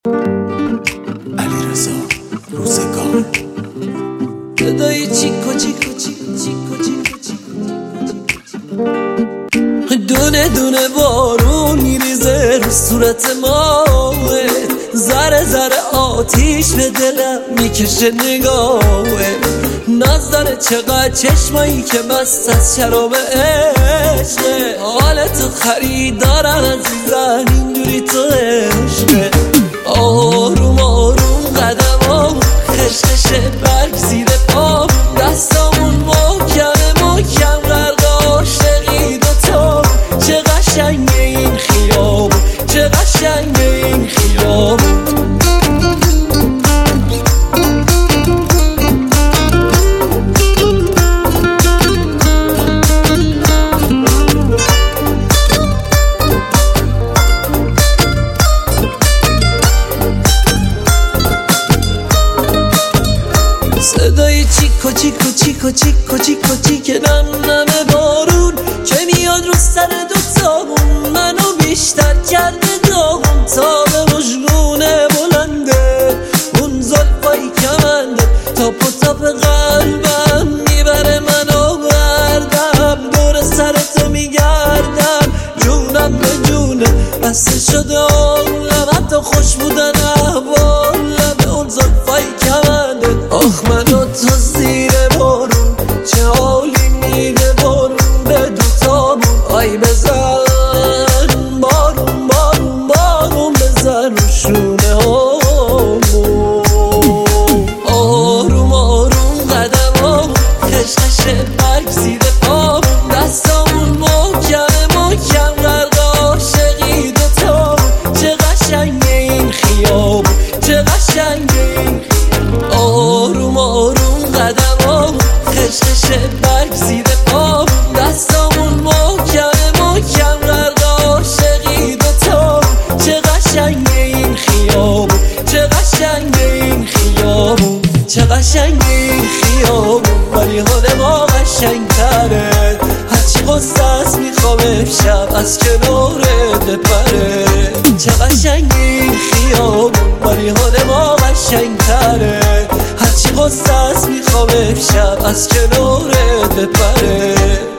علیرضا روزگار صدای چیکو چیکو چیکو چیکو چیکو چیکو دونه دونه بارون میریزه رو صورت ما، ذره ذره آتیش به دلم میکشه نگاهه. ناز داره چقدر چشمایی که مست از شراب عشقه. حالتو خریدارم عزیزم اینجوری تو عشقه. آروم آروم قدمام خشخشه برگ زیر پام، دستامون محکمه محکم غرق عاشقی دوتا. چه قشنگه این خیابون، چه قشنگه این خیابون. صدای چیکو چیکو چیکو چیکو چیکو چیکه نم نم بارون که میاد رو سر دوتامون، منو بیشتر کرده داغون. تا به مجنونه بلنده اون زلفای کمنده، تاپ و تاپ قلبم میبره منو بردم. دور سرتو میگردم جونم به جونه، بسته شده عمرم حتی خوش بودن احوالم. اون زلفای کمنده آخ منو تو زیر بارون، چه حالی میده بارون به دوتامون. آی بزن بارون بارون بارون بزن رو شونه هامون. آروم آروم قدمامون خشخشه برگ زیر پامون، دستامون محکمه محکم غرق عاشقی دوتامون. چه قشنگه این خیابون، چه قشنگه این خیابون. آروم آروم قدمامون خشخشه برگ زیر پامون، دستامون محکمه محکم غرق عاشقی دوتامون. چه قشنگه این خیابون، چه قشنگه این خیابون. چه قشنگه این خیابون ولی حال ما قشنگتره. هرچی غصه است میخوام امشب از کنارت بپره. چه قشنگه این خیابون ولی حال ما قشنگتره. هرچی غصه است میخوام امشب از کنارت بپره.